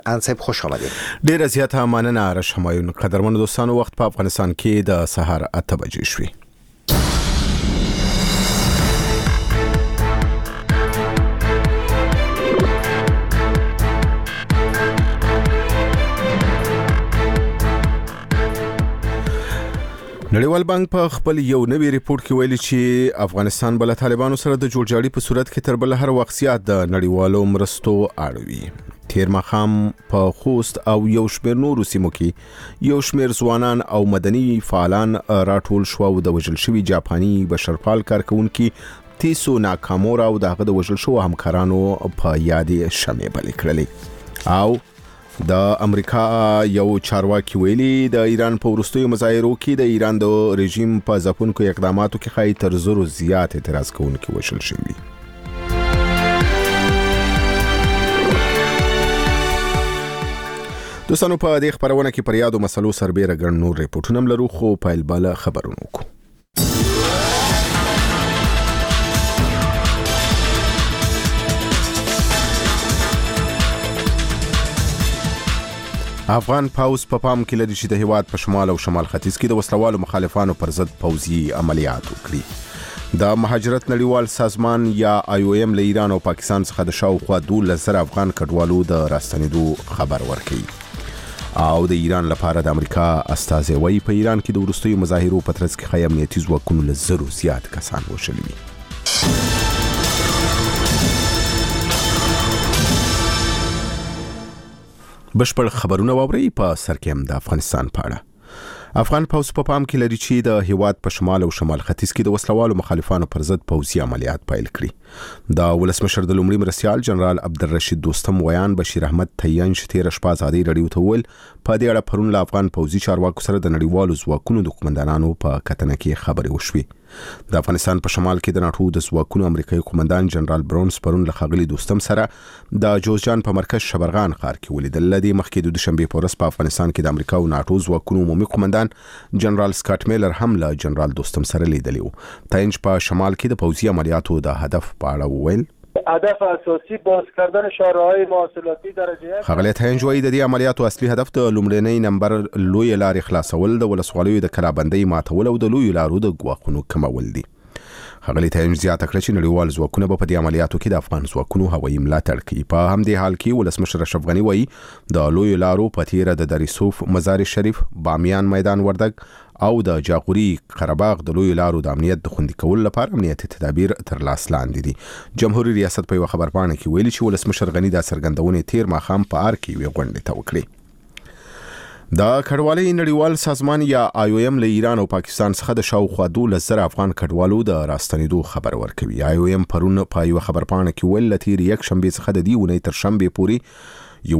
ان صاحب خوش آمدید. ډیره زیاته مننه آرش همایون. قدرمن دوستانو، وخت په افغانستان کې د سهار 8 بجې شوې. نړیوال بانک په خپل یو نوی ریپورت کې ویلي چې افغانستان بل طالبانو سره د جوړجاړي په صورت کې تر بل هر وخت زیات د نړیوالو مرستو اړوي. تیر مخام په خوست او یو شمېر نورو سیمو کې یو شمېر ځوانان او مدني فعالان راټول شو او د وژل شوي جاپاني بشرپال کارکونکي تیسو ناکامورا او دغه د وژل شو همکارانو په یادې شمې بلې کړلې. او د امریکا یو چارواکي ویلي د ایران په وروستیو مظاهرو کې د ایران د رژیم په ځپونکو اقداماتو کې خای تر زرو زیات اعتراض کوونکي وشل شوي. دوستانو، په دې خبرونه کې پر یادو مسلو سربېره ګڼ نور ریپورټونه لرو، خو پیل بالا خبرونه وکړو. افغان پوځ په پام کې لري چې د هیواد په شمال او شمال ختیځ کې د وسلوالو مخالفانو پر ضد پوځي عملیات وکړي. د مهاجرت نړیوال سازمان یا IOM له ایران او پاکستان څخه د شاوخوا 12,000 افغان کډوالو د راستنېدو خبر ورکړي. او د ایران لپاره د امریکا استازي وایي په ایران کې د وروستیو مظاهرو په ترڅ کې خای امنیتي ځواکونو له زرو زیات کسان وژلي وي. بشپړ خبرونه واوري. په سر کې هم د افغانستان په اړه. افغان پوځ په پام کې لري چې د هیواد په شمال او شمال ختیځ کې د وسلوالو مخالفانو پر ضد پوځي عملیات پیل کړي. د ولسمشر د لومړي مرستیال جنرال عبدالرشید دوستم ویان بشیر احمد تیانج تیر شپه ازادي رادیو ته ویل په دې اړه پرون له افغان پوځي چارواکو سره د نړیوالو ځواکونو د قومندانانو په کتنه کې خبرې وشوي. د افغانستان په شمال کې د ناتو د ځواکونو امریکایي قومندان جنرال برونز پرون له ښاغلي دوستم سره د جوزجان په مرکز شبرغان ښار کې ولیدل. لدې مخکې د دوشنبه په ورځ په افغانستان کې د امریکا او ناتو ځواکونو عمومي قومندان جنرال سکاټ میلر هم له جنرال دوستم سره لیدلی و. تاینج په شمال کې د پوځي عملیاتو د هدف په اړه وویل. هدف اساسی باز کردن شاهراهای مواصلاتی درجه یک. ښاغلی تاینج وایي د دې عملیاتو اصلي هدف د لومړنۍ نمبر لوی لارې خلاصول، د ولسوالیو د کلابندۍ ماتول او د لوی لارو د ګواښونو کمول دي. ښاغلی تاینج زیاته کړه چې نړیوال ځواکونه به په دې عملیاتو کې د افغان ځواکونو هوایي ملاتړ کوي. په همدې حال کې ولسمشر اشرف غني وایي د لوی لارو په تیره د دریسوف، مزار شریف، بامیان میدان وردګ او د جاغوري قرهباغ د لوی لارو د امنیت د خوندي کولو لپاره امنیتي تدابیر تر لاس لاندې دي. جمهوریت ریاست په یو خبرپاڼه کې ویلي چې ولسمشر غني د څرګندونې تیر ماښام په ار کې وی غونډه ته وکړي. د کډوالۍ نړیوال سازمان یا IOM له ایران او پاکستان څخه د شاوخوا 12,000 افغان کډوالو د راستنېدو خبر ورکوي. IOM پرون په یو خبرپاڼه کې ویل تیر یک شنبه څخه د دې ونې تر شنبه پورې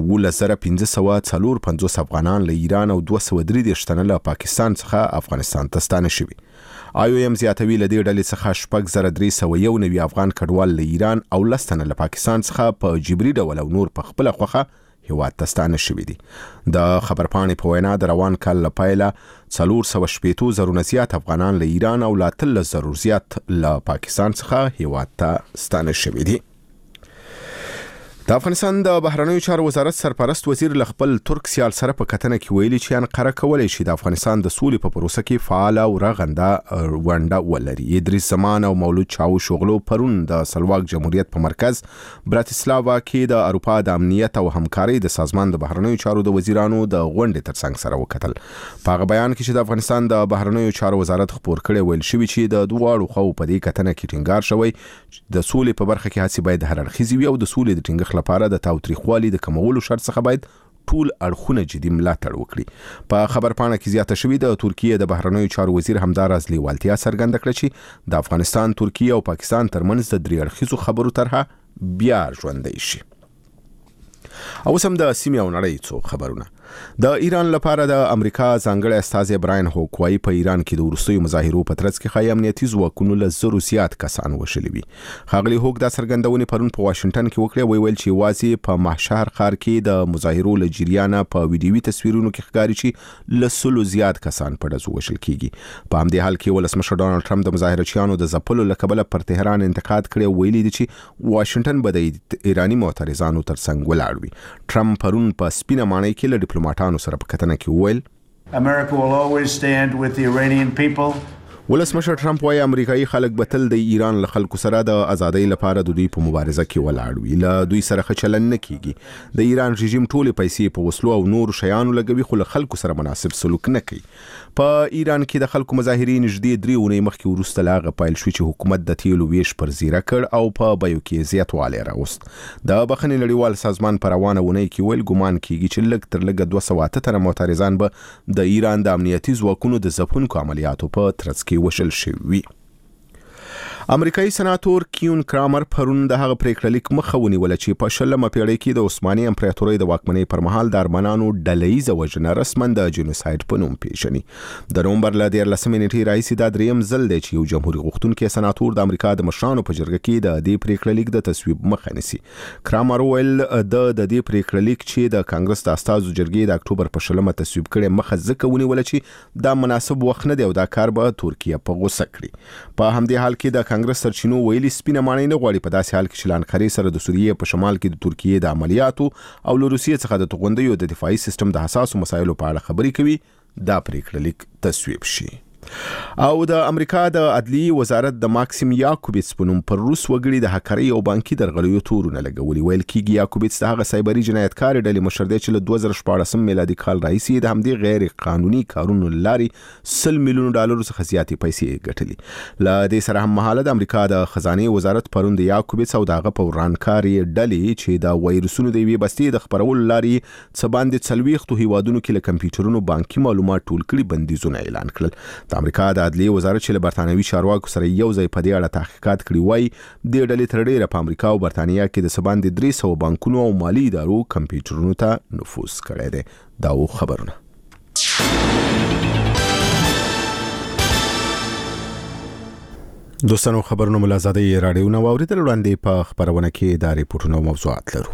11,550 افغانان له ایران او 233 تنه له پاکستان څخه افغانستان ته ستانه شوي. IOM زیاتوي له دې ډلې څخه 6,391 افغان کډوال له ایران او 10 تنه له پاکستان څخه په جبري ډول او نور په خپل خوخه هیواد ته ستانه شوي دي. د خبرپاڼې په وینا د روان کال له پیله 480,000 زیات افغانان له ایران او 13,000 زیات له پاکستان څخه هیواد ته ستانه شوي دي. د افغانستان د بهرنیو چارو وزارت سرپرست وزیر له خپل ترک سیال سره په کتنه کې ویلي چې انقره کولی شي د افغانستان د سولې په پروسه کې فعال او رغنده ونډه ولري. ادریس زمان او مولود چاوش اوغلو پرون د سلواک جمهوریت په مرکز براتسلاوا کې د اروپا د امنیت او همکارۍ د سازمان د بهرنیو چارو د وزیرانو د غونډې ترڅنګ سره وکتل. په هغه بیان کې چې د افغانستان د بهرنیو چارو وزارت خبر کړی ویل شوی چې د دواړو خواو په دې کتنه کې ټینګار شوی د سولې په برخه کې هڅې باید هر اړخیزې وي او د سولې د ټینګښت لپاره د تاوتریخوالي د کمولو شرط څخه باید ټول اړخونه جدي ملاتړ وکړي. په خبرپاڼه کې زیاته شوې د ترکیه د بهرنیو چارو وزیر همداراز لیوالتیا څرګنده کړه چې د افغانستان، ترکیه او پاکستان ترمنځ د درې اړخیزو خبرو طرحه بیا ژوندۍ شي. او سم د سیمې او نړۍ څو خبرونه. د ایران لپاره د امریکا ځانګړی استازی براین هوک وايي په ایران کې د وروستیو مظاهرو په ترڅ کې خای امنیتي ځواکونو له زرو زیات کسان وژلي وي. ښاغلي هوک دا څرګندونې پرون په واشنگټن کې وکړې. ویل چې یوازې په مهشهر ښار کې د مظاهرو له جریانه په ویډیوي تصویرونو کې ښکاري چې له 100 زیات کسان په ډزو وژل کیږي. په همدې حال کې ولسمشر ډانلډ ټرمپ د مظاهرچیانو د ځپلو له کبله پر تهران انتقاد کړی. ویلي دی چې واشنگټن به د ایراني معترضانو ترڅنګ ولاړ ولاړ وي. ټرمپ پرون په سپینه ماڼۍ کې له ډیپلوماټانو سره په کتنه کې وویل America will always stand with the Iranian people. ولسمشر ټرمپ وايي امریکایي خلک به تل د ایران له خلکو سره د ازادۍ لپاره د دوی په مبارزه کې ولاړ وي. له دوی سره ښه چلند نه کیږي. د ایران رژیم ټولې پیسې په وسلو او نور شیانو لګوي خو له خلکو سره مناسب سلوک نه کوي. په ایران کې د خلکو مظاهرې نږدې 3 اونۍ مخکې وروسته لاغه پایل شو چې حکومت د تیلو ویش پر زیره کړ او په بیو کې زیاتوالی راوست. د بخښنې نړیوال سازمان په روانه اونۍ کې ویل ګومان کیږي چې لږ تر لږه 208 معترضان به د ایران د امنیتي ځواکونو د ځپونکو عملیاتو په ترڅ کې وشل شوي. امریکایي سناتور کیون کرامر پرون د هغه پریکړه لیک مخه ونیوله چې په 20مه پیړۍ کې د عثماني امپراتورۍ د واکمنۍ پر مهال د ارمنانو ډله‌ییزه وژنه رسما د جنوساید په نوم پیژني. د نومبر له 14 نیټې راهیسې دا دریم ځل دی چې یو جمهوریت غوښتونکی سناتور د امریکا د مشرانو په جرګه کې د دې پریکړه لیک د تصویب مخه نیسي. کرامر ویل د دې پریکړه لیک چې د کانګرس د استازو جرګې د اکتوبر په 20مه تصویب کړي مخه ځکه ونیوله چې دا مناسب وخت نه دی او دا کار به ترکیه په غوسه کړي. په همدې حال کې د کانګرس سرچینو ویلي سپینه ماڼۍ نه غواړي په داسې حال کې چې لانکاري سره د سوریې په شمال کې د ترکیې د عملیاتو او له روسیې څخه د توغندیو د دفاعي سیستم د حساسو مسایلو په اړه خبرې کوي. دا پریکړه لیک تصویب شي. او د امریکا د عدلیې وزارت د ماکسیم یاکوبیتس په نوم پر روس وګړي د هکرۍ او بانکي درغلیو تورونه لګولي. ویل کېږي یاکوبیتس د هغه سایبري جنایتکارې ډلې مشر دی چې له 2014 میلادي کال راهیسې د همدې غیر قانوني کارونو لارې $100 میلیون څخه زیاتې پیسې ګټلې. له دې سره هم مهاله د امریکا د خزانې وزارت پرون د یاکوبیتس او دغه په ورانکارې ډلې چې د وایرسونو د یوې بستې د خپرولو لارې څه باندې 40 هیوادونو کې له کمپیوټرونو بانکي معلومات ټول کړي بندیزونه اعلان کړل. د امریکا د عدلیې وزارت چې له برتانوي چارواکو سره یو ځای په دې اړه تحقیقات کړي وای د ډلې تر ډیره په امریکا او برتانیا کې د سباندې 300 بانکونو او مالی ادارو کمپیوټرونو ته نفوذ کړی دی. دا و خبرونه. دوستانو خبرونه ملازادي رادیو نو اوریدل وړاندې په خبرونه کې د ریپورتونو موضوعات لرو.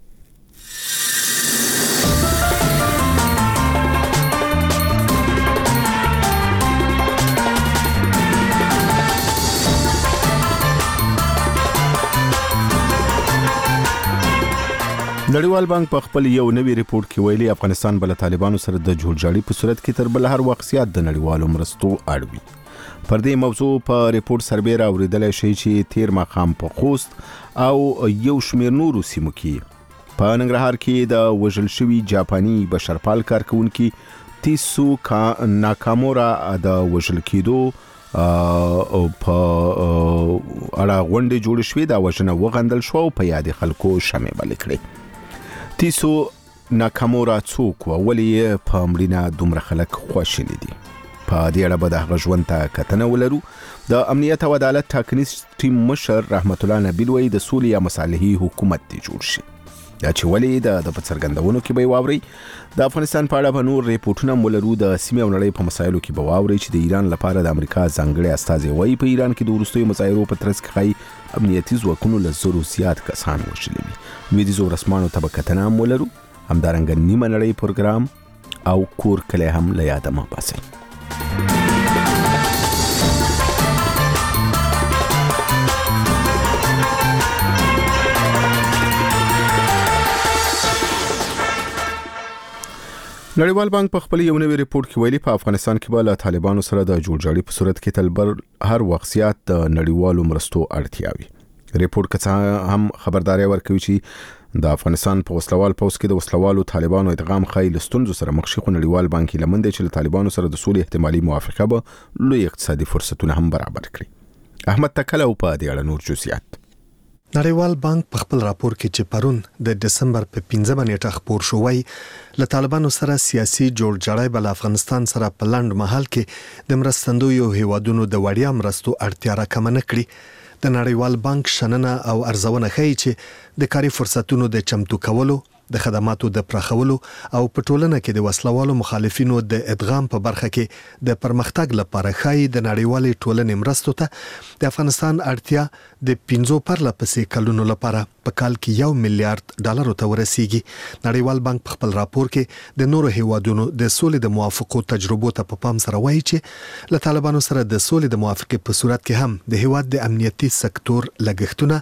نړیوال بانک په خپل یو نوی ریپورت کې ویلي افغانستان بل طالبانو سره د جوړجاړي په صورت کې تر بل هر وخت زیات د نړیوالو مرستو اړوي. پر دې موضوع په ریپورت سربېره اوریدل شي چې تیر ماخام په خوست او یو شمېر نورو سیمو کې په ننګرهار کې د وژل شوي جاپاني بشرپال کارکونکي تیسو ناکامورا د وژل کېدو او په اړه غونډې جوړ شوې د وژنه وغندل شو او په یاد خلکو شمع بل کړي. تیسو ناکامورا څوک و ولې په مړینه دومره خلک خوشاله دي؟ په دې اړه به د هغه ژوند ته کتنه ولرو. د امنیت او عدالت ټاکنیز ټیم مشر رحمت الله نبیل وایي د سولې یا مصالحې حکومت دی جوړ شي. دا چې ولې د څرګندونو کې به واوري. د افغانستان په اړه به نور ریپورتونه مولرو. د سیمې او نړۍ په مسایلو کې به واوري چې د ایران لپاره د امریکا ځانګړي استازي وایي په ایران کې د وروستیو مظاهرو په ترڅ کې امنیتي ځواکونو له 100 زیات کسان وژلي وي. لویدیځو رسمانو ته به کتنه مولرو. همدارنګه نیمه نړۍ پروګرام او کور کلی هم له یاده مه باسئ. نړیوال بانک په خپل یو نوی ریپورت کې ویلي په افغانستان کې به له طالبانو سره د جوړجاړي په صورت کې تل هر وخت زیات د نړیوالو مرستو اړتیا وي. ریپورت کې هم خبرداري ورکوي چې د افغانستان په وسلوال پوس کې د وسلوالو طالبانو ادغام خایل ستونزو سره مخ شي. خو نړیوال بانک لمنده چې له طالبانو سره د سولې احتمالي موافقه به لوی اقتصادي فرصتونه هم برابر کړي. احمد تکله په دې اړه نور جزئیات. نړیوال بانک په خپل راپور کې چې پرون د دسمبر په 15 نیټه خبر شوی له طالبانو سره سیاسي جوړجاړی بل افغانستان سره په لاند محل کې د مرستندویو هیوادونو د وړیا مرستو اړتیا راکمنه کړي. د نړیوال بانک شننه او ارزونه ښیي چې د کاري فرصتونو د چمتو کولو، د خدماتو د پراخولو او په ټولنه کې د وسلوالو مخالفینو د ادغام په برخه کې د پرمختګ لپاره ښایي د نړیوالې ټولنې مرستو ته د افغانستان اړتیا د 15 کلونو لپاره په کال کې $1 میلیارډ ته ورسیږي. نړیوال بانک په خپل راپور کې د نورو هیوادونو د سولې د موافقو تجربو ته په پام سره وایي چې له طالبانو سره د سولې د موافقې په صورت کې هم د هیواد د امنیتي سکتور لګښتونه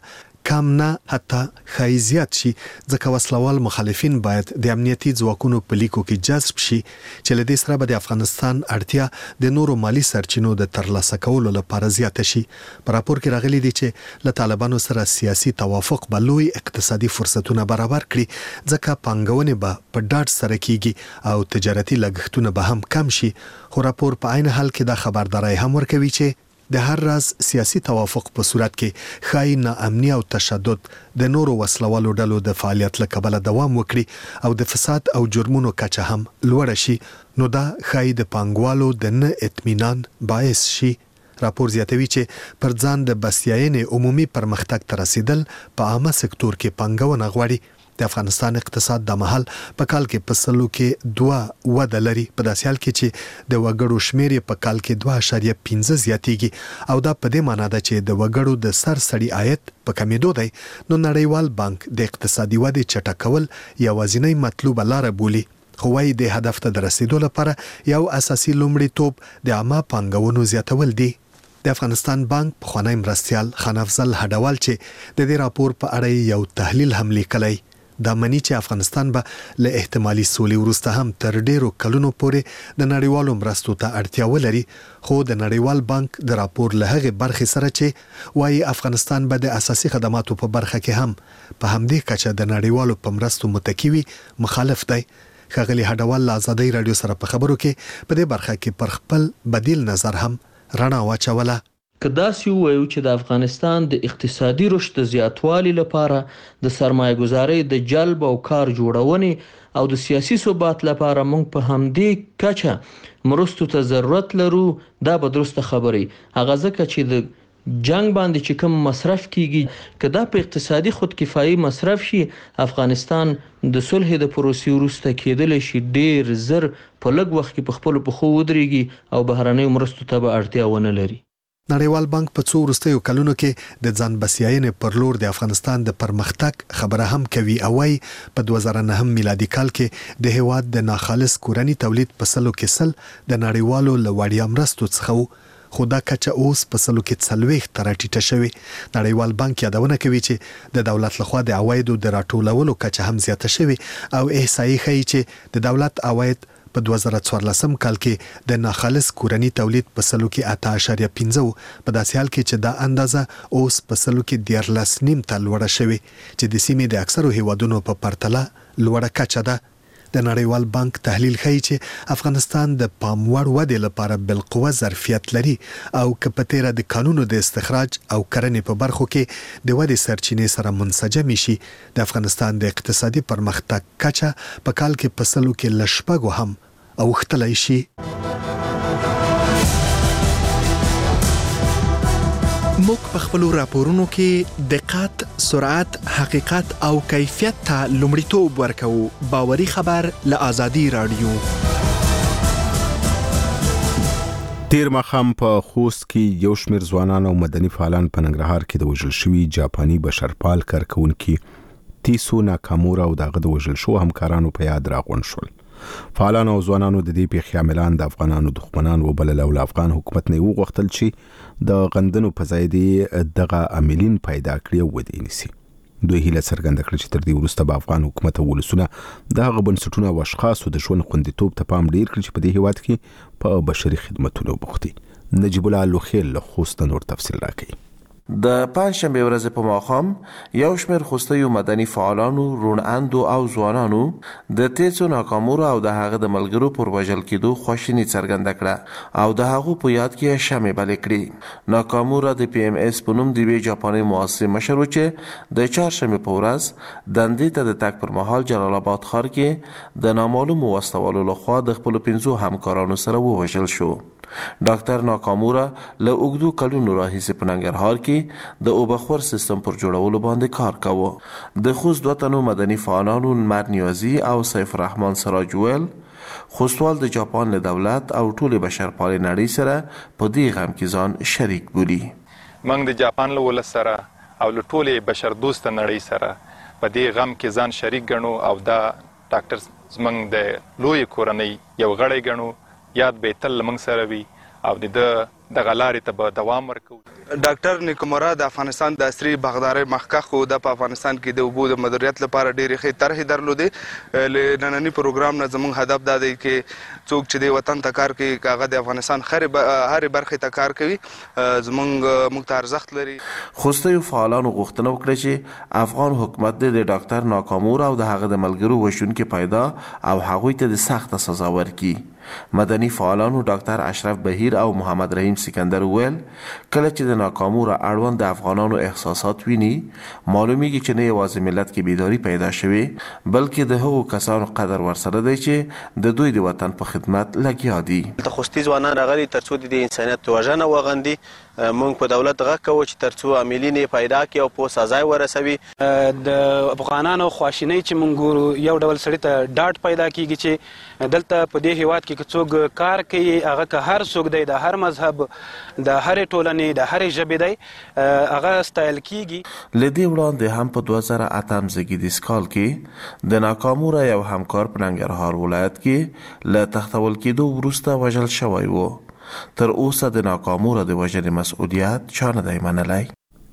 کم نه حتی ښایي زیات شي، ځکه وسلوال مخالفین باید د امنیتي ځواکونو په لیکو کې جذب شي چې له دې سره به د افغانستان اړتیا د نورو مالی سرچینو د ترلاسه کولو لپاره زیاته شي. په راپور کې راغلي دي چې له طالبانو سره سیاسي توافق به لوی اقتصادي فرصتونه برابر کړي، ځکه پانګونې به په ډاډ سره کیږي او تجارتي لګښتونه به هم کم شي. خو راپور په عین حال کې دا خبرداري هم ورکوي چې د هر راز سیاسي توافق په صورت کې ښایي ناامني او تشدد د نورو وسلوالو ډلو د فعالیت له کبله دوام وکړي او د فساد او جرمونو کچه هم لوړه شي، نو دا ښایي د پانګوالو د نه اطمینان باعث شي. راپور زیاتوي چې پر ځان د بسیاینې عمومي پرمختګ ته رسیدل په عامه سکتور کې پانګونه غواړي. د افغانستان اقتصاد د مهال په کال کې په سلو کې 2 وده لري، په داسې حال کې چې د وګړو شمیر په کال کې 2.5 زیاتېږي او دا په دې معنی ده چې د وګړو د سرسړي عاید په کمیدو دی. نو نړیوال بانک د اقتصادي ودې چټکول یوازینی مطلوبه لاره بولي، خو وايي د هدف ته د رسیدو لپاره یو اساسي لومړیتوب د عامه پانګونو زیاتول دي. د افغانستان بانک پخوانی مرستیال خان افضل هډوال چې د دې راپور په اړه یو تحلیل هم لیکلی، دا مني چې افغانستان به له احتمالي سولې وروسته هم تر ډیرو کلونو پورې د نړیوالو مرستو ته اړتیا ولري. خو د نړیوال بانک د راپور له هغې برخې سره چې وايي افغانستان به د اساسي خدماتو په برخه کې هم په همدې کچه د نړیوالو په مرستو متکی وي، مخالف دی. ښاغلي هډوال له ازادۍ راډیو سره په خبرو کې په دې برخه کې پر خپل بدیل نظر هم رڼا واچوله. که داسې ووایو چې د افغانستان د اقتصادي رشد د زیاتوالي لپاره د سرمایه گذارۍ د جلب او کار جوړونې او د سیاسي ثبات لپاره موږ په همدې کچه مرستو ته ضرورت لرو، دا به درسته خبرې. هغه ځکه چې د جنگ باندې چې کوم مصرف کیږي که دا په اقتصادي خودکفایي مصرف شي، افغانستان د صلح د پروسې وروسته کېدلی شي ډیر زر په لږ وخت کې په خپلو پښو ودرېږي او بهرنیو مرستو ته به اړتیا ونه لري. نړیوال بانک په څو وروستیو کلونو کې د ځان بسیاینې پر لور د افغانستان د پرمختګ خبره هم کوي او وايي په 2009 میلادي کال کې د هیواد د ناخالص کورني تولید په سلو کې سل د نړیوالو له وړیا مرستو څخه، خو دا کچه اوس په سلو کې 40 تر ټیټه شوې. نړیوال بانک یادونه کوي چې د دولت لخوا د عوایدو د راټولولو کچه هم زیاته شوې او احصایي ښیي چې د دولت عواید په 2014 کال کې د ناخالص کورني تولید په سلو کې 8.5 په داسې حال کې چې دا اندازه اوس په سلو کې 14.9 ته لوړه شوې چې د سیمې د اکثرو هیوادونو په پرتله لوړه کچه ده. د نړیوال بانک تحلیل ښیي چې افغانستان د پاموړ ودې لپاره بالقوه ظرفیت لري او که په تیره د قانونو د استخراج او کرنې په برخو کې د ودې سرچینې سره منسجم شي، د افغانستان د اقتصادي پرمختګ کچه په کال کې په سلو کې له 6 هم اوښتلی شي. موږ په خپلو راپورونو کې دقت، سرعت، حقیقت او کیفیت ته لومړیتوب ورکوو. باوري خبر له ازادي راډیو. تیر ماښام په خوست کې یو شمېر ځوانان او مدني فعالان په ننګرهار کې د وژل شوي جاپاني بشرپال کارکونکي تیسو ناکامورا او دغه د وژل شو همکارانو په یاد راغونډ شول. فعالان او ځوانانو د دې پیښې عاملان د افغانانو دښمنان وبلل او افغان حکومت نه وغوښتل چې د غندنو په ځای دی دغه عاملین پیدا کړي او ودې نیسي. دوی هیله څرګنده کړه چې تر دې وروسته به افغان حکومت او ولسونه د هغه بنسټونو او اشخاصو د ژوند خوندیتوب ته پام ډیر کړي چې په دې هیواد کې په بشري خدمتونو بوخت دي. نجیب الله لوخیل له خوست نور تفصیل راکړي. د پنځشنبه ورځ په ماښام یو شمېر خوستیو مدني فعالانو، روڼاندو او ځوانانو د تیسو ناکامورا او د هغه د ملګرو پر وژل کېدو خواشیني څرګنده کړه او د هغو په یاد کې شمع بلې کړې. ناکامورا د PMS په نوم د یوې جاپاني مؤسسې مشر و چې د چهارشنبې په ورځ دندې ته د تګ پر مهال جلال آباد ښار کې د نامعلومو وسلوالو لخوا د خپلو 5 همکارانو سره ووژل شو. ډاکټر ناکامورا له اوږدو کلونو راهیسې په ننګرهار کې د اوبخور سیستم پر جوړولو باندې کار کاوه. د خوست 2 تنو مدني فعالانو نمر نیازي او سیف الرحمن سراج ویل خوستوال د جاپان له دولت او ټول بشرپالې نړۍ سره په دې غم کې ځان شریک بولي. موږ د جاپان له ولس سره او له ټولې بشر دوست نړۍ سره په دې غم کې ځان شریک ګڼو او دا ډاکټر زموږ د لوی کورنۍ یو غړی ګڼو. یاد به تل موږ سره وي او د غلارې ته به دوام ورکوو. ډاکټر نیکمرا د افغانستان د عصري باغدارۍ مخکښ و. د په افغانستان کې د اوبو د مدیریت لپاره ډېرې ښې طرحې درلودې. له ننني پروګرام نه زموږ هدف دا دی چې څوک چې د وطن ته کار کوي هغه د افغانستان هرې برخې ته کار کوي موږ ته ارزښت لري. خوستیو فعالانو غوښتنه وکړه چې افغان حکومت د ډاکټر ناکامورا او د هغه د ملګرو وژونکي پیدا او هغوی ته د سخته سزا ورکړي. مدني فعالانو ډاکټر اشرف بهیر او محمد رحیم سکندر وویل کله چې د ناکامورا اړوند د افغانانو احساسات ویني معلومیږي چې نه یوازې ملت کې بیداری پیدا شوي بلکې د هغو کسانو قدر ورسره دی چې د دوی د وطن په خدمت لګیا دي. د خوستي ځوانان راغلي ترڅو د انسانیت وژنه وغندي. موږ په دولت غږ کوو چې ترڅو عاملین یې پیدا کړي او په سزا ورسوي. د افغانانو خواشینۍ چې موږ ګورو یو ډول سړي ته ډاډ پیدا کیږي چې دلته په دې هیواد کې که څوک کار کوي هغه که هر څوک دی د هر مذهب د هرې ټولنې د هرې ژبې دی هغه ستایل کیږي. له دې وړاندې هم په 2008 زېږدیز کال کې د ناکامورا یو همکار په ننګرهار ولایت کې له تختول کېدو وروسته وژل شوی و. تر اوسه د ناکامورا د وژنې مسؤلیت چا نه دی منلی.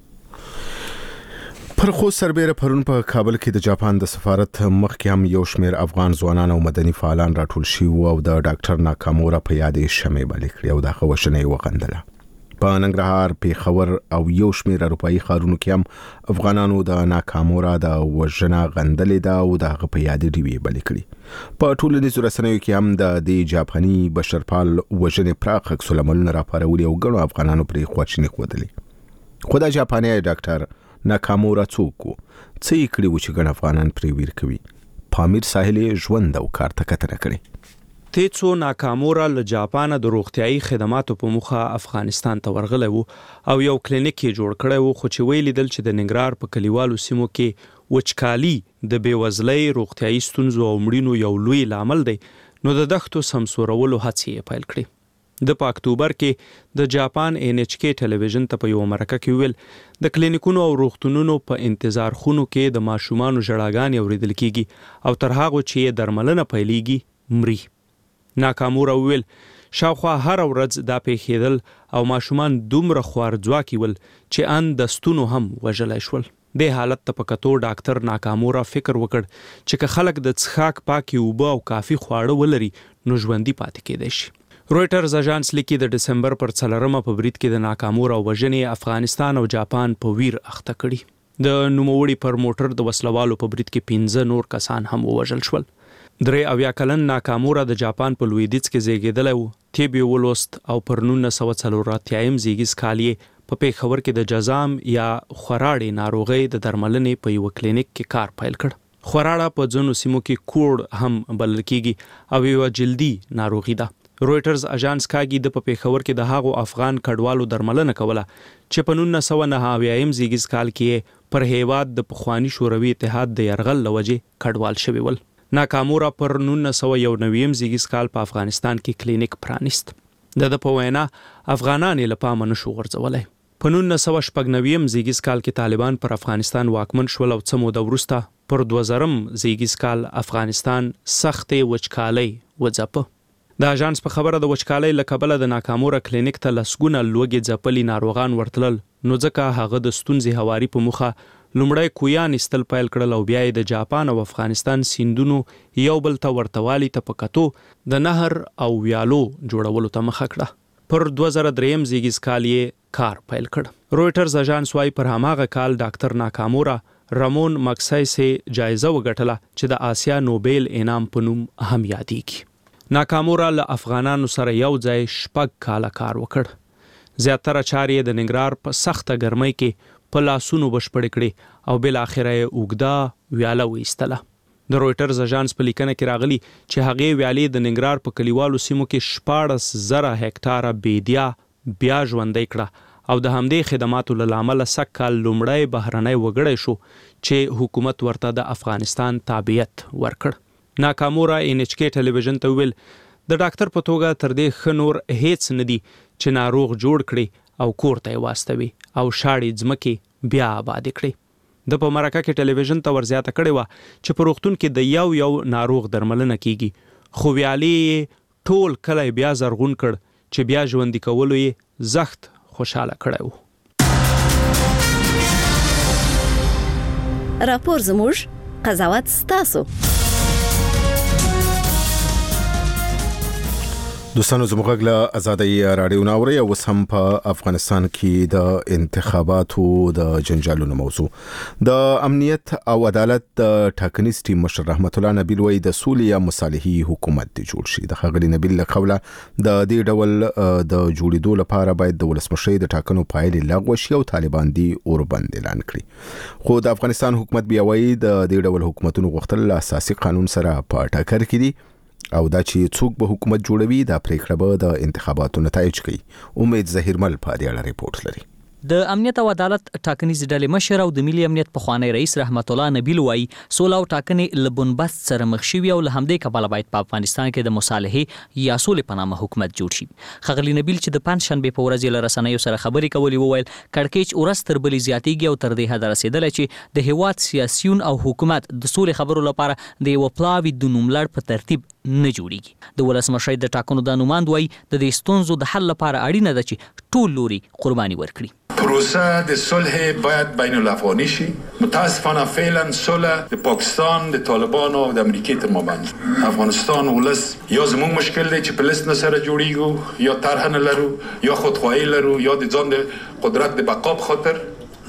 پر خو سربېره پرون په کابل کې د جاپان د سفارت مخکې هم یو شمېر افغان ځوانان او مدني فعالان راټول شوي او د ډاکټر ناکامورا په یادې شمع بلې کړې او د هغه وژنه یې وغندله. په ننګرهار، پیښور او یو شمېر اروپایي ښارونو کې هم افغانانو د ناکامورا د وژنه غندلې ده او د هغه په یادې ډیوې بلې کړي. په ټولنیزو رسنیو کې هم د دې جاپاني بشرپال وژنې پراخ عکس العملونه راپارولي او ګڼو افغانانو پرې خواشیني ښودلې. خو دا جاپاني ډاکټر ناکامورا څوک و؟ څه یې کړي و چې ګڼ افغانان پرې ویر کوي؟ پامیر ساحل ژوند او کار ته کتنه کړې. تیڅو ناکامورا له جاپان د روغتیايي خدماتو په مخه افغانستان ته ورغلی و او یو کلینیک یې جوړ کړی و. خو چې ویلیدل چې د ننګرهار په کلیوالو سیمو کې وچکالي د بېوزلۍ، روغتیايي ستونزو او مړینو یو لوی لامل دی نو د دښتو سمسورولو هڅې یې پیل کړې. د په اکتوبر کې د جاپان NHK ټلویزیون ته په یو مرکه کې ویل د کلینیکونو او روغتونونو په انتظار خونو کې د ماشومانو ژړاګانې اوریدل کیږي او تر هغه چې یې درملنه پیلېږي مري. ناکامورا ویل شاوخوا هر ورځ دا پیښېدل او ماشومان دومره خوارځواکي ول چې ان د ستونو هم وژلی شول. د حالت ته په کتو ډاکټر ناکامورا فکر وکړ چې که خلک د څښاک پاکې اوبه او کافي خواړه ولري نو ژوندي پاتې کېدی شي. رویټرز اژانس لیکي د ډسمبر پر 4 په برید کې د ناکامورا وژنې افغانستان او جاپان په ویر اخته کړي. د نوموړي پر موټر د وسلوالو په برید کې 15 نور کسان هم ووژل شول. 83 کلن ناکامورا د جاپان په لویدیځ کې زیږېدلی و. طب یې ولوست او پر 1984 زیږیز کال یې په پیښور کې د جزام یا خوراړې ناروغۍ د درملنې په یو کلینیک کې کار پیل کړ. خوراړه په ځینو سیمو کې کوړ هم بلل کیږي او یو جلدي ناروغي ده. رویټرز اژانس کاږي د په پیښور کې د هغو افغان کډوالو درملنه کوله چې په 1999 زیږیز کال کې پر هیواد د پخوانی شوروي اتحاد د یرغل لوجې کډوال شوي ول. ناکامورا پر 1991 زیږیز کال په افغانستان کې کلینیک پرانیست. د په وینا افغانان له پامه نشو غورځولی. په 1990 زیږیز کال کې طالبان پر افغانستان واکمن شول او څه موده وروسته پر 2000 زیږیز کال افغانستان سختې وچکالۍ وځپه. د اژانس په خبره د وچکالۍ له کبله د ناکامورا کلینیک ته لسګونه لوږې ځپلي ناروغان ورتلل نو ځکه هغه د ستونزې هواري په موخه لومړی کویان ایستل پیل کړل او بیا یې د جاپان او افغانستان سیندونو یو بل ته ورتوالي ته په کتو د نهر او ویالو جوړولو ته مخه کړه. پر 2003 زیږیز کال یې کار پیل کړ. رویټرز اژانس وايي پر هماغه کال ډاکټر ناکامورا رامون مکسایسې جایزه وګټله چې د آسیا نوبل انعام په نوم هم یادېږي. ناکامورا له افغانانو سره یو ځای 6 کاله کار وکړ. زیاتره چارې د ننګرهار په سخته ګرمۍ کې په لاسونو بشپړې کړې او بالاخره یې اوږده ویاله وایستله. د رویټرز اژانس په لیکنه کې راغلي چې هغې ویالې د ننګرهار په کلیوالو سیمو کې 14,000 هکټاره بیدیا بیا ژوندی کړه او د همدې خدماتو له امله سږ کال لومړی بهرنی وګړی شو چې حکومت ورته د افغانستان تابعیت ورکړ. ناکامورا NHK ټلویزیون ته ویل د ډاکټر په توګه تر دې ښه نور هیڅ نه دي چې ناروغ جوړ کړي او کور ته یې واستوي او شاړې ځمکې بیا آبادې کړي. د په مرکه کې ټلویزیون ته ورزیاته کړې وه چې په روغتون کې د یو ناروغ درملنه کیږي خو ویالې ټول کلی بیا زرغون کړ چې بیا ژوندي کولو یې زخت خوشحاله کړی و. راپور زموږ، قضاوت ستاسو. دوستانو زموږ له آزادۍ رادیو ناوړي او هم په افغانستان کې د انتخاباتو د جنجالونو موضوع د امنیت او عدالت د ټاکنیز ټیم مشر رحمت الله نبیل وایي د سولې یا مصالحې حکومت دی جوړ شي. د ښاغلي نبیل له قوله د دې ډول د جوړېدو لپاره باید د ولسمشر د ټاکنو پایلې لغوه شي او طالبان دی اوربند اعلان کړي. خو د افغانستان حکومت بیا وایي د دې ډول حکومتونو غوښتل اساسي قانون سره په ټکر کې دي او دا چې څوک به حکومت جوړوي دا پریکړه به د انتخاباتو نتایج کوي. امید ظهیرمل په دې اړه ریپورت لري. د امنیت او عدالت ټاکنیز ډلې مشر او د ملي امنیت پخوانی رئیس رحمت الله نبیل وایي سوله او ټاکنې له بنبست سره مخ شوي او له همدې کبله باید په افغانستان کې د مصالحې یا سولې په نامه حکومت جوړ شي. ښاغلي نبیل چې د پنجشنبې په ورځ له رسنیو سره خبرې کولې وویل کړکېچ ورځ تر بلې زیاتېږي او تر دې حده رسېدلی چې د هېواد سیاسیون او حکومت د سولې خبرو لپاره د یوه پلاوي د نوملړ په ترتیب نه جوړیږي. د ولسمشر د ټاکنو د نوماند وایي د دې ستونزو د حل لپاره اړینه ده چې ټول لوري قرباني ورکړي. پروسه د صلح باید بین الافغانی شي. متاسفانه فعلا صلح د پاکستان د طالبانو او د امریکا تر مابین افغانستان ولس یا زموږ مشکل دی چې په لیست سره جوړیږو یا طرح نه لرو یا خودخواهی لرو یا د ځان د قدرت د بقا په خاطر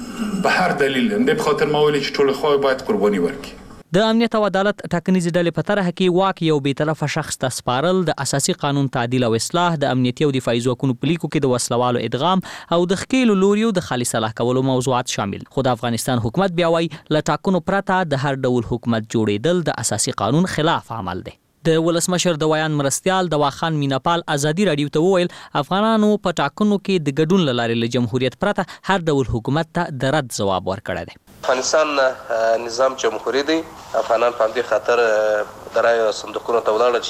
به هر دلیل اند په خاطر ما ویل چې ټول خو باید قرباني ورکړي. د امنیت او عدالت ټاکنیز ډلې په طرح کې واک یو بې طرفه شخص ته سپارل، د اساسي قانون تعدیل او اصلاح، د امنیتي او دفاعي ځواکونو په لیکو کې د وسلوالو ادغام او د ښکېلو لوریو د خالي صلاح کولو موضوعات شامل. خو د افغانستان حکومت بیا وایي له ټاکنو پرته د هر ډول حکومت جوړېدل د اساسي قانون خلاف عمل دی. د ولسمشر د ویان مرستیال دواخان میناپال آزادي رادیو ته وویل افغانانو په ټاکنو کې د ګډون له لارې له جمهوریت پرته هر ډول حکومت ته د رد ځواب ورکړی دی. افغانستان نظام جمهوری دی. افغانان په همدې خاطر د رایو صندوقونو ته ولاړل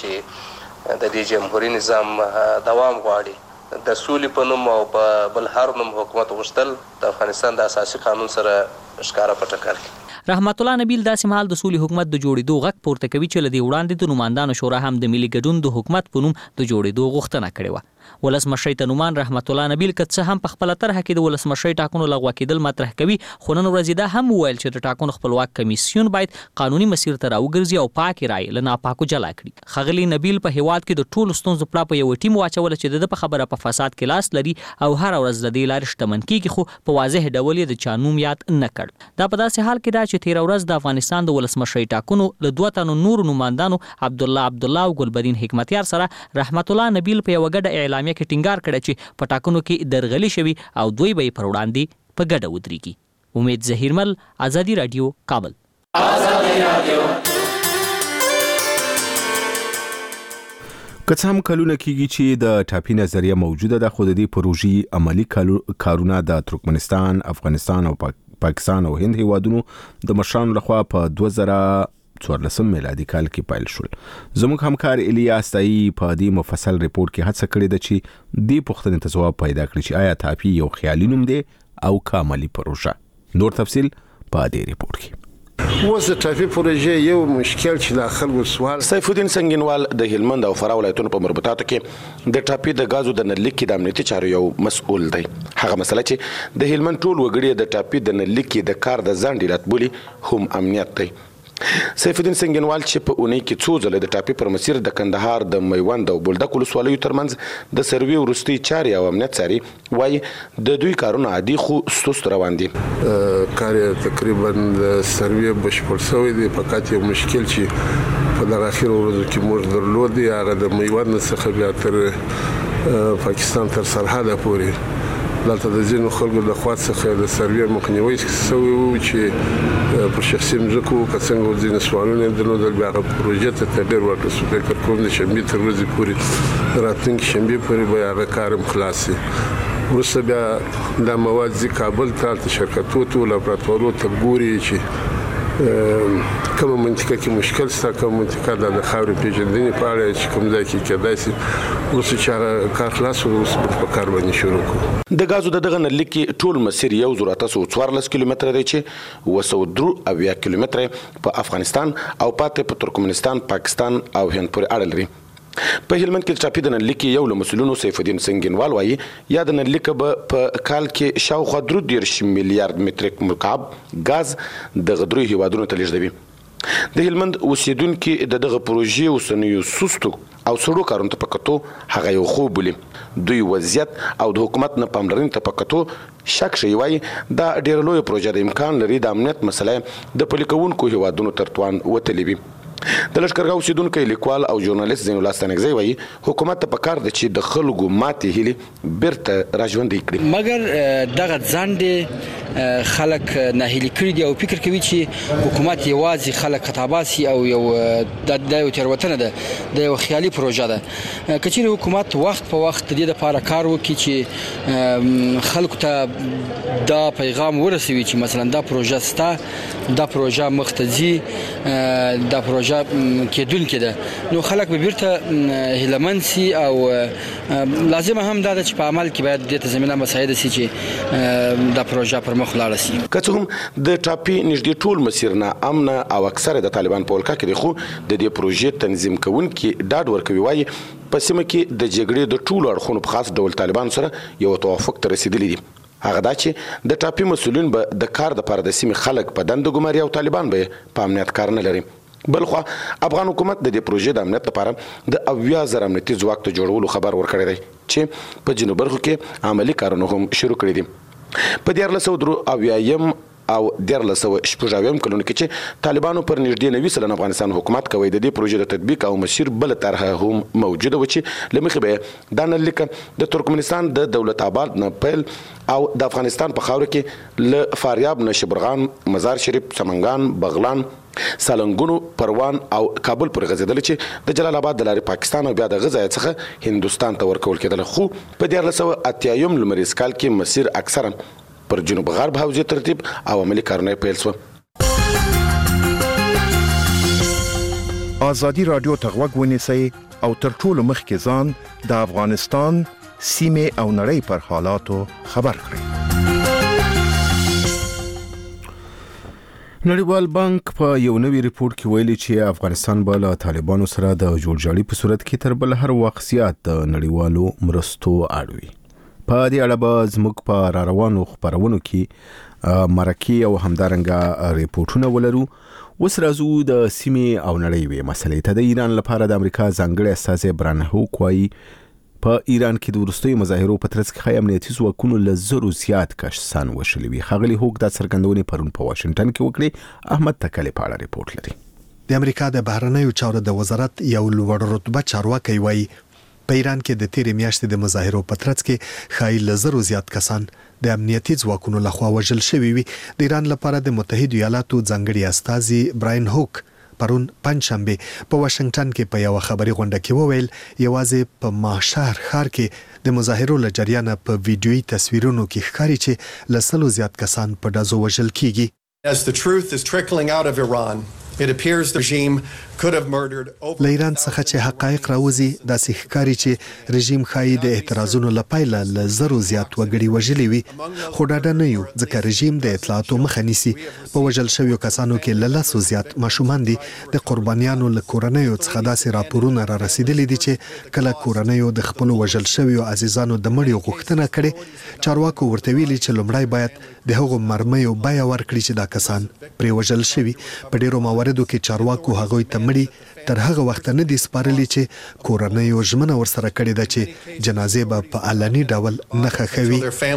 چې د دې جمهوری نظام دوام غواړي. د سولې په نوم او په بل هر نوم حکومت غوښتل د افغانستان د اساسي قانون سره ښکاره په ټکر کې. رحمت الله نبیل داسې مهال د سولې حکومت د جوړېدو غږ پورته کوي چې له دې وړاندې د نوماندانو شورا هم د ملي ګډون د حکومت په نوم د جوړېدو غوښتنه کړې وه. ولسمشر ته نومان رحمت الله نبیل که څه هم په خپله طرحه کې د ولسمشر ټاکنو لغوه کېدل مطرح کوي، خو نن ورځ دا هم وویل چې د ټاکنو خپلواک کمیسیون باید قانوني مسیر ته راوګرځي او پاکې رایې له ناپاکو جلا کړي. ښاغلي نبیل په هېواد کې د ټولو ستونزو پړه په یوه ټیم واچوله چې د په خبره په فساد کې لاس لري او هره ورځ له دې لارې شتمن کېږي، خو په واضح ډول یې د چا نوم یاد نه کړ. دا په داسې حال کې ده چې تېره ورځ د افغانستان د ولسمشر ټاکنو له 2 تنو نورو نوماندانو عبدالله او ګلبدین حکمتیار سره رحمت الله نبیل په یوه ګډه اعلامیه کې ټینګار کړی چې په ټاکنو کې درغلي شوي او دوی به یې پر وړاندې په ګډه ودرېږي. امید ظهیرمل، آزادي رادیو، کابل. که څه هم کلونه کېږي چې د ټاپي نظریه موجوده ده، خو د دې پروژې عملي کارونه د ترکمنستان، افغانستان او پاکستان او هند هیوادونو د مشرانو لخوا په 2014 میلادي کال کې پیل شول. زموږ همکار الیاس تایی په دې مفصل ریپورت کې هڅه کړې ده چې دې پوښتنې ته ځواب پیدا کړي چې آیا ټاپي یو خیالي نوم دی او عملي پروژه. نور تفصیل په دې ریپورت کې. اوس د ټاپي پروژې یو مشکل چې د خلکو سوال. سیف الدین سنگینوال د هلمند او فراه ولایتونو په مربوطاتو کې د ټاپي د غازو د نلیک کې د امنیتي چارو یو مسؤل دی. هغه مسله چې د هلمند ټول وګړي د ټاپي د نلیک کې د کار د ځان ډیلات بولی هم امنیت دی. سیف الدین سنگینوال چې په اونۍ کې څو ځله د ټاپي پر مسیر د کندهار د میوند او بولدک ولسوالیو ترمنځ د سروي وروستي چارې او امنیت څاري، وایي د دوی کارونه عادي خو سست روان دي. کار تقریبا د سروي بشپړ شوی دی، فقط یو مشکل چې په دغه اخر ورځو کې موږ درلود دی هغه د میوند څخه بیا تر پاکستان تر سرحده پورې دلته د ځینو خلکو د خوا څخه د سروي مخنیوي شوی و چې پر شخصي مځکو که څنګه ځینې سوالونه درلودل، بیا هغه پروژې ته تغیر ورکړل شو. فکر کوم د شنبې تر ورځې پورې راتلونکي شنبې پورې به هغه کار هم خلاص شي. وروسته بیا دا مواد ځي کابل ته، هلته شرکتونو ته لابراتوارونو ته ګوري چې کومه منطقه کې مشکل شته، کومه منطقه د خاورې پیژندنې په اړه چې کوم ځای کې کېدای شي. وروسته چې کار خلاص شو اوس په کار باندې شروع کړو. د غازو د دغه نلیک کې ټول مسیر 1814 کیلومتره دی چې 203 کیلومتره په افغانستان او پاتې په ترکمنستان، پاکستان او هند پورې اړه لري. په هلمند کې ټاپي د ننلیک یو له مسؤلینو سیف الدین سنگینوال وایي یا د ننلیک په کال کې شاوخوا 3 میلیارډ متریک مکعب غاز د غدري هیوادونو ته لیږدوي. د هلمند اوسیدونکو د دغه پروژې اوسنیو سستو او سړو کارونو ته پکتو هغه یو خوب بولي. دوی وضعیت او د حکومت نه پاملرنې ته پکتو شک شي وایي دا ډېر لوی پروژه د امکان لري د امنیت مسله د پلي کوونکو هیوادونو تر توان وتلی وي. د لښکرګاه اوسیدونکو لیکوال او ژورنالیست زین الله ستانکزی وایي حکومت ته پکار دی چې د خلکو ماتې هیلې بیرته راژوندۍ کړي. مګر دغه ځانډې خلک ناهیلي کړي دي او فکر کوي چې حکومت یوازې خلک خطاباسي او یو د یو تېروتنه ده د یو خیالي پروژه ده. که چیرې حکومت وخت په وخت د دې لپاره کار وکړي چې خلکو ته دا پیغام ورسوي چې مثلا دا پروژه ستا دا پروژه مخ ته ځي دا پروژه کېدونکې ده نو خلک به بیرته هیلهمند سي او لازمه هم دا ده چې په عمل کې باید دې ته زمینه مساعده سي چې دا پروژه پر مخ لاړه سي. که څه هم د ټاپي نږدې ټول مسیر نه امن او اکثره د طالبان په ولکه کې دي خو د دې پروژې تنظیم کوونکي ډاډ ورکوي وایي په سیمه کې د جګړې د ټولو اړخونو په خاص ډول طالبان سره یو توافق ته رسیدلی دي. هغه دا چې د ټاپي مسؤلین به د کار لپاره د سیمې خلک په دنده ګماري او طالبان به په امنیت کار نه لري. بلخوا افغان حکومت د دې پروژې د امنیت لپاره د 80,000 امنیتي ځواک ته جوړولو خبر ورکړی دی چې په جنوب برخو کې عملی کارونه هم شروع کړي دي. په 1983 او 1986 کلونو کې چې طالبانو پر نږدې 90% افغانستان حکومت کوي د دې پروژې د تطبیق او مسیر بل طرحه هم موجوده و چې لمخې به دا نلیک د ترکمنستان د دولت آباد نه پیل او د افغانستان په خاور کې ل فاریاب نشبرغان مزار شریف سمنګان بغلان سالنګونو پروان او کابل پر غځیدل چې د جلال آباد د لارې پاکستان او بیا د غزا څخه هندستان ته ورکول کېدل. خو په 1980 لمریز کال کې مسیر اکثرا پر جنوب غرب حوزې ترتیب او عملی کارونه پیل شو. ازادي رادیو ته غوږ ونیسئ او تر ټولو مخکې ځان د افغانستان سیمې او نړۍ پر حالاتو خبر کړئ. نړیوال بانک په یو نوی ریپورت کې ویلي چې افغانستان به له طالبانو سره د جوړجاړي په صورت کې تر بل هر وخت زیات د نړیوالو مرستو اړوي. په دې اړه به زموږ په راروانو خبرونو کې مرکې او همدارنګه ریپورتونه ولرو. اوس راځو د سیمې او نړۍ وې مسلې ته. د ایران لپاره د امریکا ځانګړي استازی بران هوک وایي په ایران کې د وروستیو مظاهرو په ترڅ کې امنیتي ځواکونو له زرو زیات کسان وشلي وي. ښاغلي هوک دا څرګندونې پرون په واشنگټن کې وکړې. احمد تکلې په اړه ریپورت لري. د امریکا د بهرنیو چارو د وزارت یو لوړ رتبه چارواکي وایي په ایران کې د تیرې میاشتې د مظاهرو په ترڅ کې خایل لزرو زیات کسان د امنیتي ځواکونو لخوا وژل شوي وي. د ایران لپاره د متحده ایالاتو ځانګړي استازي براین هوک پرون پنځشنبه په واشنگټن کې په یو خبري غونډه کې وویل یوازې په ماشهر ښار کې د مظاهرو له جریانه په ویډیويي تصویرونو کې ښکاري چې لسلو زیات کسان په ډزو وژل کیږي. As the truth is trickling out of Iran, it appears the regime could have murdered over ایران څخه چې حقایق راوځي داسې ښکاري چې رژیم خایي د اعتراضونو لپاره ل زرو زیات وګړي وژلي وي. خو ډاډه نه یو ځکه رژیم د اطلاعاتو مخه نیسي. په وژل شویو کسانو کې ل لسو زیات ماشومان دي. د قربانیانو له کورنیو څخه داسې راپورونه را رسیدلي دي چې کله کورنیو د خپل وژل شویو عزیزانو د مړیو غوښتنه کړي. چارواکو ورته ویلي چې لومړی باید د هغو مرمیو بیه ورکړي چې دا کسان پرې وژل شوي. په ډیرو مواردو کې چارواکو هغوی ته تر هغه وخت نه دي سپارلي چې کورنیو ژمنه ورسره کړې ده چې جنازې به په علني ډول نه ښخوي.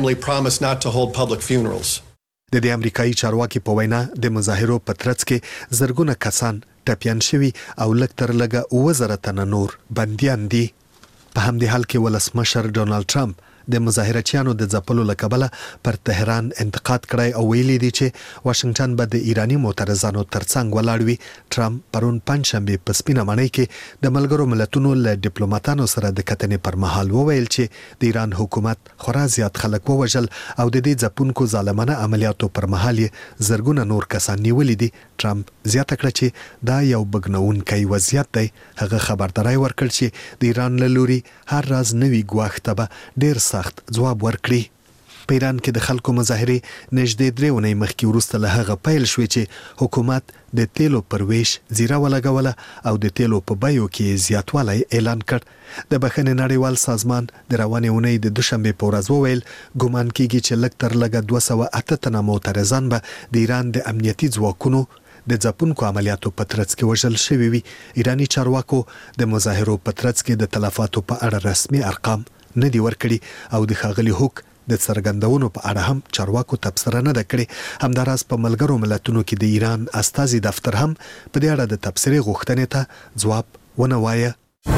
د دې امریکایي چارواکي په وینا د مظاهرو په ترڅ کې زرګونه کسان ټپیان شوي او لږ تر لږه 7,000 تنه نور بندیان دي. په همدې حال کې ولسمشر ډونالد ټرمپ د مظاهرچیانو د ځپلو له کبله پر تهران انتقاد کړی او ویلي دی چې واشنگټن به د ایرانی معترضانو ترڅنګ ولاړ وي. ټرمپ پرون پنځشنبه په سپینه ماڼۍ کې د ملګرو ملتونو له ډیپلوماټانو سره د کتنې پر مهال وویل چې د ایران حکومت خورا زیات خلک ووژل او د دې ځپونکو ظالمانه عملیاتو پر مهال یې زرګونه نور کسان نیولي دي. ټرمپ زیاته کړه چې دا یو بګنونکی وضعیت دی. هغه خبرداري ورکړ چې د ایران له لوري هر راز نوي ګواښ ته به ډیر سخت ځواب ورکړي. په ایران کې د خلکو مظاهرې نږدې 3 اونۍ مخکې وروسته له هغه پیل شوې چې حکومت د تیلو پر ویش زیره ولګوله او د تیلو په بیو کې زیاتوالی اعلان کړ. د بخښنې نړیوال سازمان د روانې اونۍ د دوشنبه په ورځ وویل ګومان کیږي چې لږ تر لږه 208 تنه معترضان به د ایران د امنیتي ځواکونو د ځپونکو عملیاتو په ترڅ کې وژل شوي وي. ایراني چارواکو د مظاهرو په ترڅ کې د تلفاتو په اړه رسمي ارقام نه دي ورکړي او د ښاغلي هوک د څرګندونو په اړه هم چارواکو تبصره نه ده کړې. همداراز په ملګرو ملتونو کې د ایران استازي دفتر هم په دې اړه د تبصرې غوښتنې ته ځواب ونه وایه.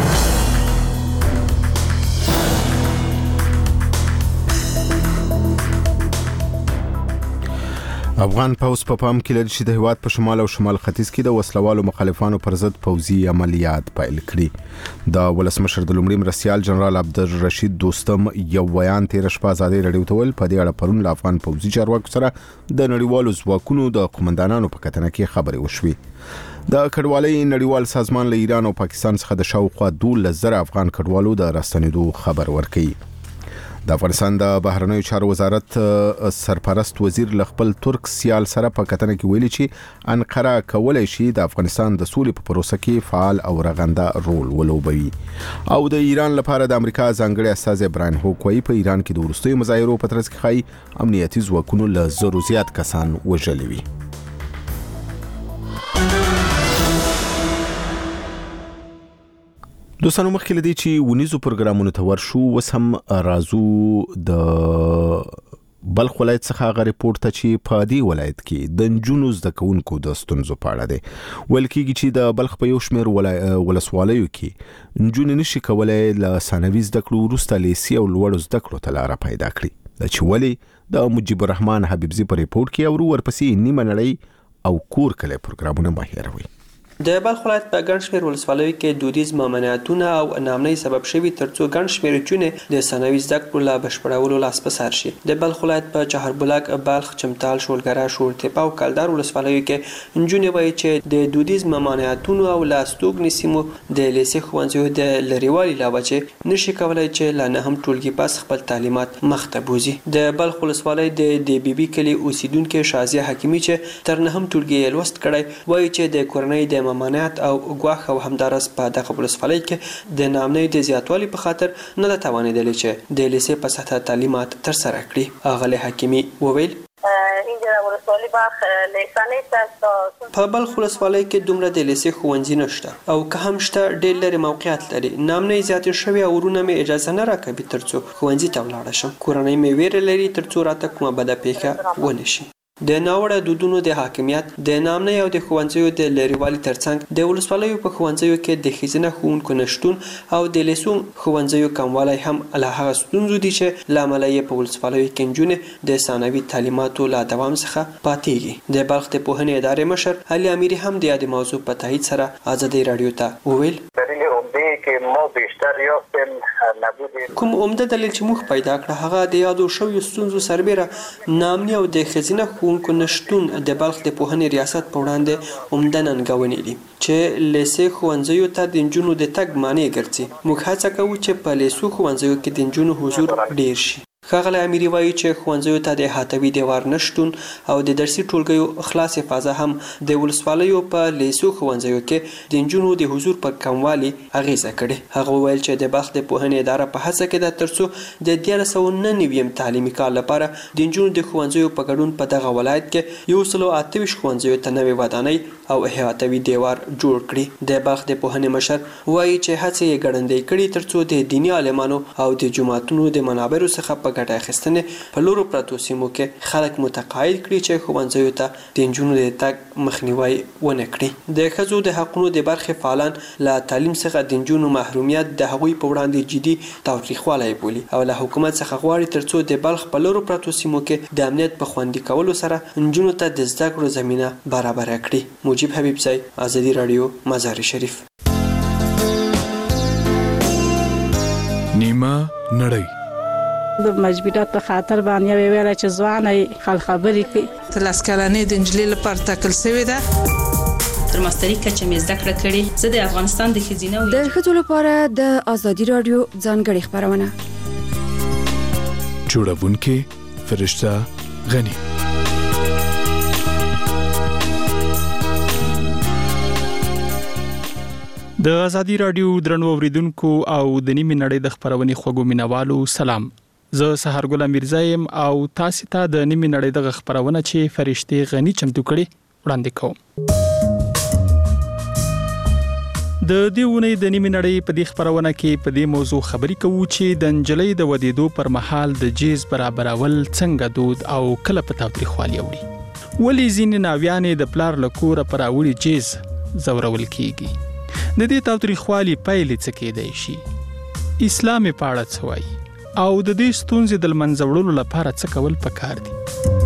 افغان پوځ په پام کې لري چې د هیواد په شمال او شمال ختیځ کې د وسلوالو مخالفانو پر ضد پوځي عملیات پیل کړي. د ولسمشر د لومړي مرستیال جنرال عبدالرشید دوستم یو بیان تیر شپه ازادي رادیو ته ول په دې اړه پرون له افغان پوځي چارواکو سره د نړیوالو ځواکونو د قومندانانو په کتنه کې خبرې وشوې. د کډوالۍ نړیوال سازمان له ایران او پاکستان څخه د شاوخوا 12,000 افغان کډوالو د راستنېدو خبر ورکړي. د افغانستان د بهرنیو چارو وزارت سرپرست وزیر ل خپل ترک سیال سره په کتنه کې ویلي چې انقره کولای شي د افغانستان د سولې په پروسه کې فعال او رغنده رول ولوبوي. او د ایران لپاره د امریکا ځانګړي استازي براین هوک وايي په ایران کې د وروستیو مظاهرو په ترڅ کې خای امنیتي ځواکونو له زرو زیات کسان وژلي وي. دوستانو مخکې لدی چې ونیزو پروګرامونو ته ورشو وس هم رازو د بلخ ولایت څخه غو ریپورت ته چې په دې ولایت کې د نجونو زده کوونکو د ستونزو په اړه دی. ول کېږي چې د بلخ په یو شمېر ولسوالیو کې نجونې نشي کولای له ثانوي زده کړو وروسته لیسي او لوړو زده کړو ته لاره پیدا کړي. د چې ولې د مجيب الرحمن حبیبزي په ریپورت کې او ورپسې نیمه نړۍ او کور کله پروګرامونه ماهروي. د بلخ ولایت په ګڼ شمېر ولسوالیو کې دودیز ممانعتونه او نامنۍ سبب شوي ترڅو ګڼ شمېر نجونې د ثانوي زده کړو لا بشپړولو لاس په سر شي. د بلخ ولایت په چهاربلاک، بلخ، چمتال، شولګره، شورتپه او کلدار ولسوالیو کې نجونې وایي چې د دودیز ممانعتونو او لاستوګنې سیمو د لیسې ښوونځیو د لرېوالي له وجې نشي کولای چې لا نه هم ټولګي پس خپل تعلیمات مخته بوځي. د بلخ ولسوالۍ د بي بي کلي اوسیدونکو شازیه حکیمي چې تر نه هم ټولګي لوست کړی وایي چې د کورنۍ د ممانعت او ګواښ او همدارس په دغه ولسوالۍ کې د نامنۍ د زیاتوالي په خاطر نه ده توانېدلی چې د لیسې په سطحه تعلیمات ترسره کړي. اغلې حکیمي وویل په بلخ ولسوالۍ کې دومره د لیسې ښوونځي نشته او که هم شته ډېر لرې موقعیت لري. نامنۍ زیاتې شوې او ورونه مې اجازه نه راکوي ترڅو ښوونځي ته ولاړه شم. کورنۍ مې ویره لري ترڅو راته کومه بده پیښه ونه شي. د ناوړه دودونو د حاکمیت د نامنۍ او د ښوونځیو د لرېوالي ترڅنګ د ولسوالیو په ښوونځیو کې د ښځینه ښوونکو نشتون او د لیسو ښوونځیو کموالی هم له هغه ستونزو دي چې له امله یې په ولسوالیو کې نجونې د ثانوي تعلیماتو له دوام څخه پاتېږي. د بلخ د پوهنې ادارې مشر علي امیري هم د یادې موضوع په تایید سره ازادي رادیو ته وویل کوم عمده دلیل چې موږ پیدا کړ هغه د یادو شویو ستونزو سربېره نامنۍ او د ښځینه ښوونکو نشتون د بلخ د پوهنې ریاست په وړاندې عمده ننګونې دي چې لیسې ښوونځیو ته د نجونو د تګ مانع ګرځي. موږ هڅه کوو چې په لیسو ښوونځیو کې د نجونو حضور ډیر شي. ښاغلی امیري وایي چې ښوونځیو ته د احاطوي دیوار نشتون او د درسي ټولګیو خلاصې فضا هم د ولسوالیو په لیسو ښوونځیو کې د نجونو د حضور په کموالي اغیزه کړې. هغه وویل چې د بلخ د پوهنې اداره په هڅه کې ده ترڅو د 1999 تعلیمي کال لپاره د نجونو د ښوونځیو په ګډون په دغه ولایت کې 128 ښوونځیو ته نوې ودانۍ او احاطوي دیوار جوړ کړي. د بلخ د پوهنې مشر وایي چې هڅې یې ګړندۍ کړي ترڅو د دیني عالمانو او د جماعتونو د منابرو څخه په ګټه اخیستنې په لورو پرتو سیمو کې خلک متقاعد کړي چې ښوونځیو ته د نجونو د تګ مخنیوی ونه کړي. د ښځو د حقونو د برخې فعالان له تعلیم څخه د نجونو محرومیت د هغوی په وړاندې جدي تاوتریخوالی بولي او له حکومت څخه غواړي ترڅو د بلخ په لورو پرتو سیمو کې د امنیت په خوندي کولو سره نجونو ته د زده کړو زمینه برابره کړي. مجيب حبیبزی، ازادي رادیو، مزار شریف. نیمه نړۍ د مجبورات په خاطر باندې ویل چې ځواني خل خبرې کوي. لاسکلانې د انجلۍ لپاره ټاکل شوې ده. تر ماستري کچه مې زده کړه کړې. زه د افغانستان د ښځینه د ښځو لپاره د ازادي رادیو ځانګړې خبرونه جوړونکې فرشته غنی. د ازادي رادیو درنو اوریدونکو او د نیمه نړۍ د خبرونې خوګو مینوالو سلام. زه سحرګل میرزایم او تاسو ته د نیمه نړۍ د خبرونه چې فرشته غنی چمتو کړي وړاندې کوم. د دیونه د نیمه نړۍ په دې خبرونه کې په دې موضوع خبرې کوو چې د انجلۍ د ودیدو پر مهال د جیز برابرول څنګه دود او کله په تاوتریخوالي وړي. ولې ځینې ناویانې د پلار لکوره پر اوړي جیز زورول کیږي. د دې تاوتریخوالي پایلې څه کېدای شي؟ اسلام په اړه څه وایي او د دې ستونزې د منځه وړلو لپاره څه کول پکار دي؟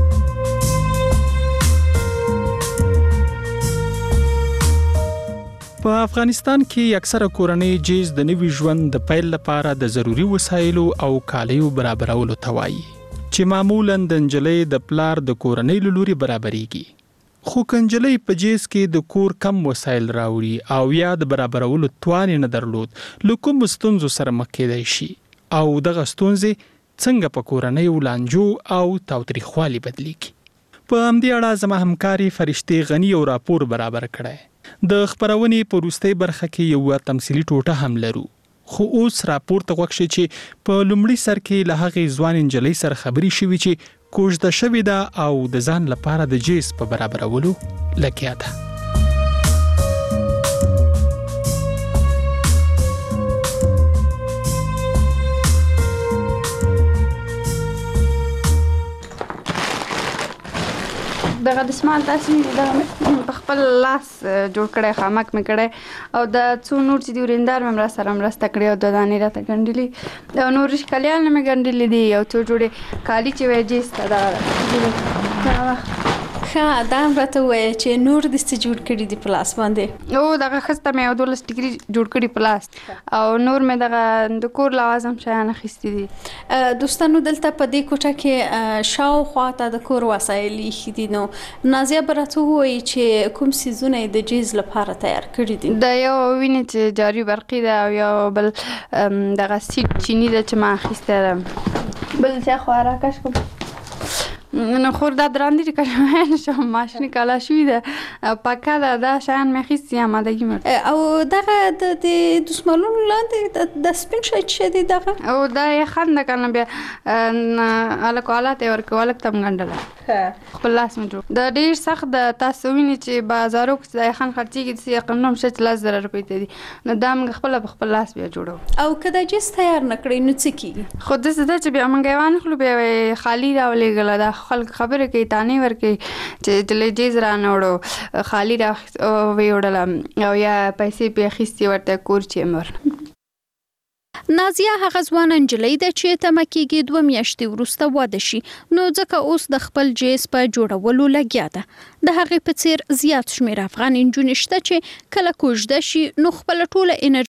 په افغانستان کې اکثره کورنۍ جیز د نوي ژوند د پیل لپاره د ضروري وسایلو او کالیو برابرولو ته وایي چې معمولاً د انجلۍ د پلار د کورنۍ له لوري برابرېږي. خو کنجلې په جیز کې د کور کم وسایل راوړي او یا د برابرولو توان نه درلود، لکه مستونزو سره مخ کېدای شي او دغه ستونزې څنګه په کورنۍ ولانجو او تاوتریخوالي بدلیږي. په همدې اړه زما همکاري فرشته غنی یو راپور برابر کړی. د خبرونې په وروستۍ برخه کې یو تمثيلي ټوټه هم لرو. خو اوس راپور ته وښه چې په لومړي سر کې له هغې ځوان انجلۍ سره خبرې شوې چې کوژده شوې ده او د ځان لپاره د جیز په برابرولو لګیا ده. دغه دسمال تاسو په خپل لاس جوړ کړی، خامک مې کړی او د څو نور چې دی ورندار مې سره مرسته کړې او د دانې راته ګنډلي او نور ښکلیان مې ګنډلي دي او څو جوړې کالي چې وایي جیز ته دا ښه دا هم راته ووایه چې نور دې څه جوړ کړي دي په لاس باندې؟ او دغه ښځته مې یو 12 ټیکري جوړ کړي په لاس او نور مې دغه د کور لوازم شیان اخیستي دي. دوستانو دلته په دې کوټه کې شاوخوا ته د کور وسایل ایښي دي. نو نازیه به راته ووایي چې کوم څیزونه یې د جیز لپاره تیار کړي دي؟ د یو وینې چې جاري برقي ده او یو بل دغه سیټ چینی ده چې ما اخیستی ده. بل څه خو راکش کوم نو خور دا دراندې کړم نشم ماشین کالا شوې ده پکا دا شیان مې اخیستي آمادګي مې او دغه د دسمالونو لاندې د سپین شی چې دی دغه او دا یې خند کنه بیا الکو حالات ورکو الک تم ګنډل خپل لاس مې جوړ د ډیر سخت د تاسو ویني چې بازارو کې ځای خان خرچيږي چې قانون شت 10,000 روپۍ ته دي نو دا موږ خپل لاس بیا جوړو او کله جس تیار نکړي نو څه کیږي؟ خو د څه چې بیا موږ وانه خلو بیا خالی راولې غلا دا خلک خبره کوي تانی ورکي چې دلې جیز را نوړو خالی را ویوړل او یا پیسې په خستي ورته کور چې مر. نازیه هغه ځوان انجلۍ ده چې تمه کېږي 2 میاشتې وروسته واده شي، نو ځکه اوس د خپل جیز په جوړولو لګیا ده. د هغې په څیر زیات شمېر افغان نجونې شته چې کله کوژده شي نو خپله ټوله انرژي